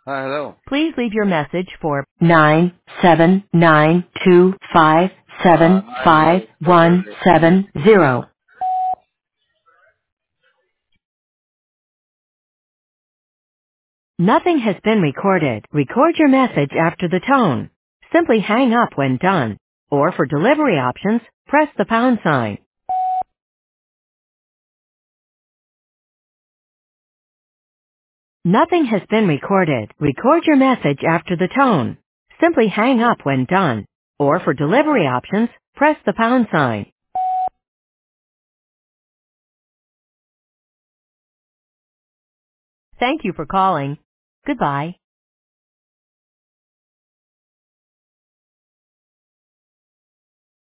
Hi, hello. Please leave your message for 97925755170. Nothing has been recorded. Record your message after the tone. Simply hang up when done. Or for delivery options, press the pound sign. Nothing has been recorded. Record your message after the tone. Simply hang up when done. Or for delivery options, press the pound sign. Thank you for calling. Goodbye.